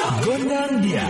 Gondang dia.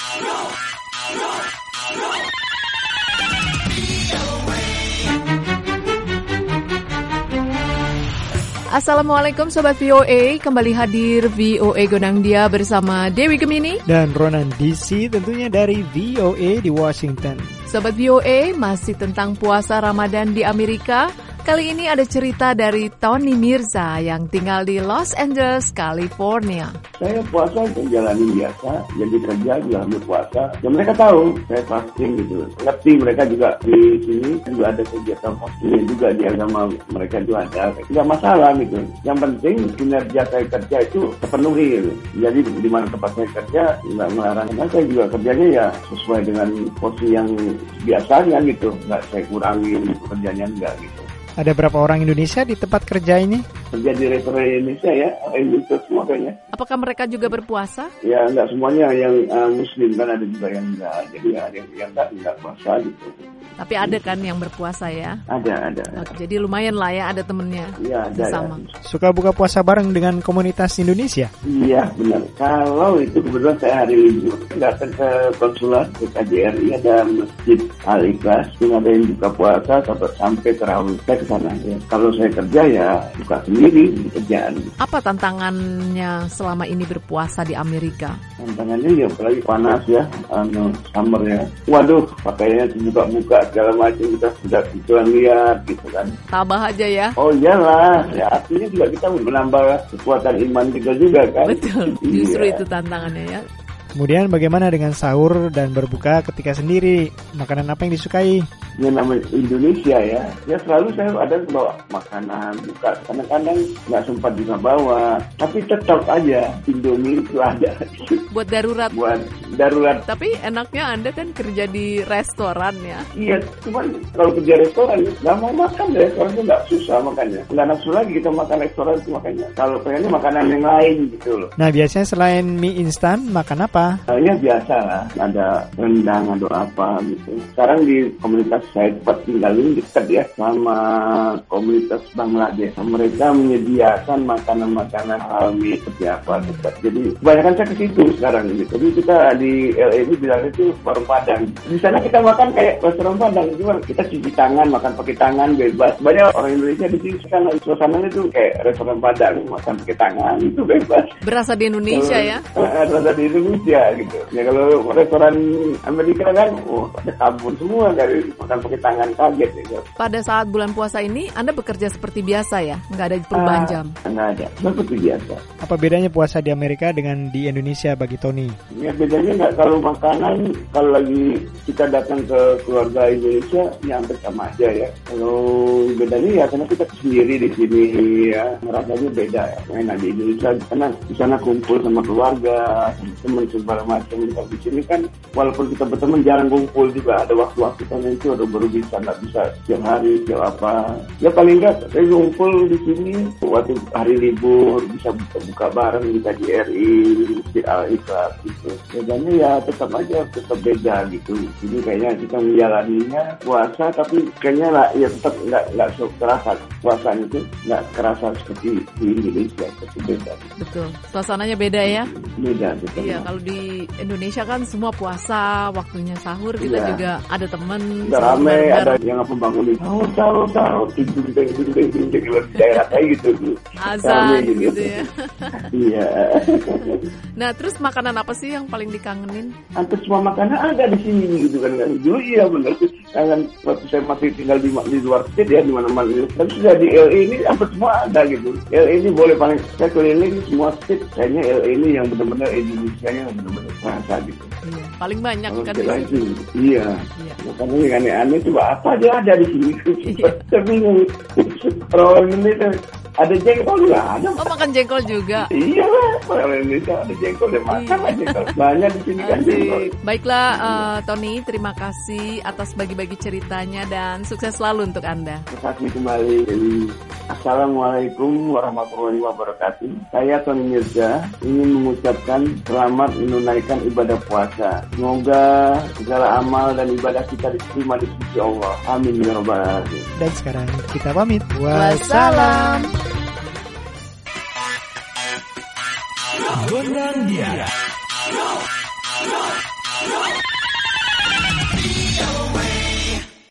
Assalamualaikum Sobat VOA, kembali hadir VOA Gondang Dia bersama Dewi Gemini dan Ronan DC, tentunya dari VOA di Washington. Sobat VOA, masih tentang puasa Ramadan di Amerika. Kali ini ada cerita dari Tony Mirza yang tinggal di Los Angeles, California. Saya puasa itu jalani biasa, jadi kerja juga ambil puasa. Ya mereka tahu saya fasting gitu. Ngerti mereka juga di sini juga ada kegiatan fasting juga di agama mereka juga ada. Tidak masalah gitu. Yang penting kinerja saya kerja itu terpenuhi gitu. Jadi di mana tempat saya kerja nggak melarang. Karena saya juga kerjanya ya sesuai dengan porsi yang biasanya gitu. Nggak saya kurangin kerjanya enggak gitu. Ada berapa orang Indonesia di tempat kerja ini? Kerja di restoran Indonesia ya, Indonesia semua kayaknya. Apakah mereka juga berpuasa? Ya enggak semuanya yang Muslim, kan ada juga yang enggak. Jadi ada yang enggak puasa gitu. Tapi ada kan yang berpuasa ya? Ada. Oke, jadi lumayan lah ya ada temennya. Iya, ada. Sama. Ya. Suka buka puasa bareng dengan komunitas Indonesia? Iya, benar. Kalau itu kebetulan saya hari libur, datang ke konsulat, ke KJRI, ada Masjid Al-Ikhlas, ada yang buka puasa sampai terawih. Saya ke sana ya. Kalau saya kerja ya buka sendiri di kerjaan. Apa tantangannya selama ini berpuasa di Amerika? Tantangannya ya apalagi panas ya, summer ya. Waduh, pakaiannya buka-buka segala macam, kita sudah lihat gitu kan. Tabah aja ya. Oh iyalah, ya artinya juga kita menambah kekuatan iman kita juga kan. Betul, justru iya. Itu tantangannya ya. Kemudian bagaimana dengan sahur dan berbuka ketika sendiri? Makanan apa yang disukai? Yang namanya Indonesia ya selalu saya ada bawa makanan buka. Kadang-kadang nggak sempat juga bawa, tapi tetap aja Indomie itu ada. Buat darurat. Tapi enaknya Anda kan kerja di restoran ya. Iya, cuman kalau kerja restoran nggak mau makan di restoran itu nggak susah makannya. Nggak nafsu lagi kita makan restoran itu makanya. Kalau pengennya makanan yang lain gitu loh. Nah biasanya selain mie instan makan apa? Ya biasa lah, ada rendang, ada apa gitu. Sekarang di komunitas saya tempat tinggal ini dekat ya sama komunitas Bangladesh. Mereka menyediakan makanan-makanan alami seperti apa dekat. Jadi kebanyakan saya ke situ sekarang gitu. Jadi kita di LA ini bilang itu warung Padang. Di sana kita makan kayak restoran Padang, cuma kita cuci tangan, makan pakai tangan bebas. Banyak orang Indonesia di sini sekarang suasananya itu kayak restoran Padang, makan pakai tangan itu bebas. Berasa di Indonesia ya? Berasa di Indonesia gitu. Ya kalau restoran Amerika kan, ada kabur semua dari makan pakai tangan, kaget ya. Pada saat bulan puasa ini, Anda bekerja seperti biasa ya? Nggak ada perubahan jam? Nggak ada, seperti biasa. Apa bedanya puasa di Amerika dengan di Indonesia bagi Tony? Ya bedanya nggak, kalau makanan, kalau lagi kita datang ke keluarga Indonesia, ya hampir sama aja ya. Kalau bedanya ya karena kita sendiri di sini ya, rasanya beda ya. Enak di Indonesia, karena di sana kumpul sama keluarga, teman segala macam. Di sini kan walaupun kita berteman jarang kumpul juga, ada waktu-waktu itu baru bisa, nggak bisa setiap hari setiap apa. Ya paling nggak saya kumpul di sini waktu hari libur bisa buka bareng di KJRI, di Al-Ikhlas gitu. Bedanya ya tetap beda gitu. Jadi kayaknya kita menjalaninya puasa, tapi kayaknya lah ya tetap nggak kerasa puasanya itu nggak kerasa seperti di Indonesia, seperti beda. Betul, suasananya beda ya. Beda betul. Iya, kalau di Indonesia kan semua puasa, waktunya sahur, kita juga ada teman. Udah rame, ada yang bangunin sahur, dinding di daerah kayak gitu. Azan gitu ya. Iya. Nah, terus makanan apa sih yang paling dikangenin? Hampir semua makanan ada di sini gitu kan. Dulu iya benar sih. Kan waktu saya masih tinggal di luar state ya, di mana-mana. Tapi sudah di LA ini hampir semua ada gitu. LA ini boleh paling saya keliling semua state, kayaknya LA ini yang benar-benar Indonesia yang benar-benar terasa gitu. Iya, paling banyak kan di sini. Iya. Makanya yang aneh-aneh itu apa aja ada di sini. Saya bingung. Orang Indonesia ada jengkol nggak ada? Oh, makan jengkol juga? Iya lah, orang Indonesia ada jengkol, dia makan lah jengkol. Banyak di sini kan jengkol. Baiklah, Tony, terima kasih atas bagi-bagi ceritanya dan sukses selalu untuk Anda. Terima kasih kembali. Assalamualaikum warahmatullahi wabarakatuh. Saya Tony Mirza ingin mengucapkan selamat menunaikan ibadah puasa. Semoga segala amal dan ibadah kita diterima di sisi Allah. Amin ya rabbal alamin. Dan sekarang kita pamit. Wassalam. Gondang dia.